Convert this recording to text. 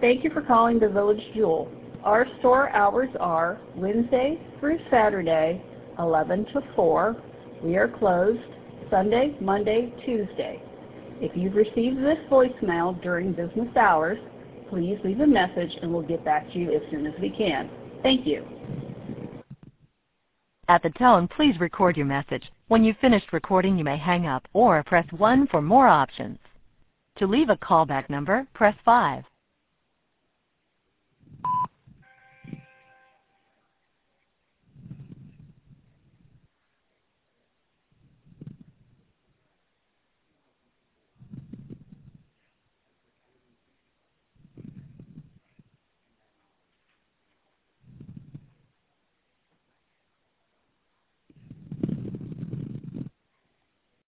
Thank you for calling the Village Jewel. Our store hours are Wednesday through Saturday, 11 to 4. We are closed Sunday, Monday, Tuesday. If you've received this voicemail during business hours, please leave a message and we'll get back to you as soon as we can. Thank you. At the tone, please record your message. When you've finished recording, you may hang up or press 1 for more options. To leave a callback number, press 5.